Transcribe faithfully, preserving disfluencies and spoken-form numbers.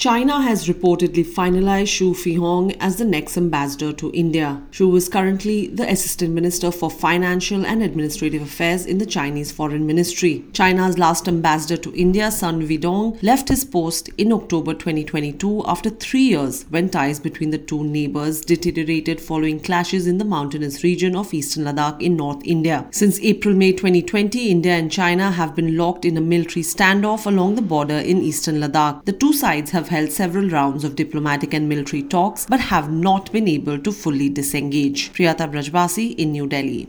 China has reportedly finalized Xu Feihong as the next ambassador to India. Xu is currently the Assistant Minister for Financial and Administrative Affairs in the Chinese Foreign Ministry. China's last ambassador to India, Sun Weidong, left his post in October twenty twenty-two after three years when ties between the two neighbors deteriorated following clashes in the mountainous region of eastern Ladakh in North India. Since April-May twenty twenty, India and China have been locked in a military standoff along the border in eastern Ladakh. The two sides have held several rounds of diplomatic and military talks but have not been able to fully disengage. Priyata Brajbasi in New Delhi.